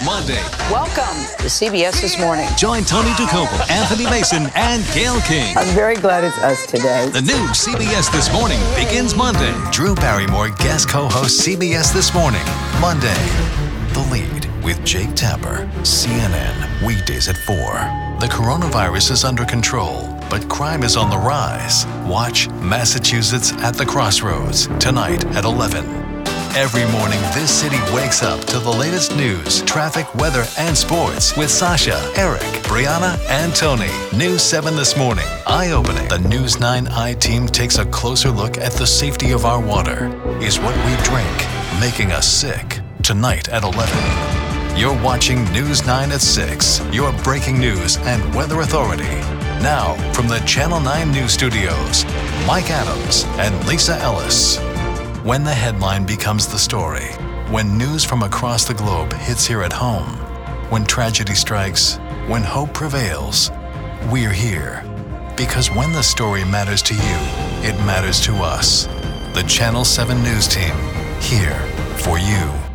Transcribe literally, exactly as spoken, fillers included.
Monday. Welcome to C B S This Morning. Join Tony Dokoupil, Anthony Mason, and Gayle King. I'm very glad it's us today. The new C B S This Morning begins Monday. Drew Barrymore guest co-hosts C B S This Morning, Monday. The Lead with Jake Tapper, C N N, weekdays at four. The coronavirus is under control, but crime is on the rise. Watch Massachusetts at the Crossroads tonight at eleven. Every morning, this city wakes up to the latest news, traffic, weather, and sports with Sasha, Eric, Brianna, and Tony. News seven This Morning, eye-opening. The News nine I team takes a closer look at the safety of our water. Is what we drink making us sick? Tonight at eleven. You're watching News nine at six, your breaking news and weather authority. Now, from the Channel nine News Studios, Mike Adams and Lisa Ellis. When the headline becomes the story, when news from across the globe hits here at home, when tragedy strikes, when hope prevails, we're here. Because when the story matters to you, it matters to us. The Channel seven News Team, here for you.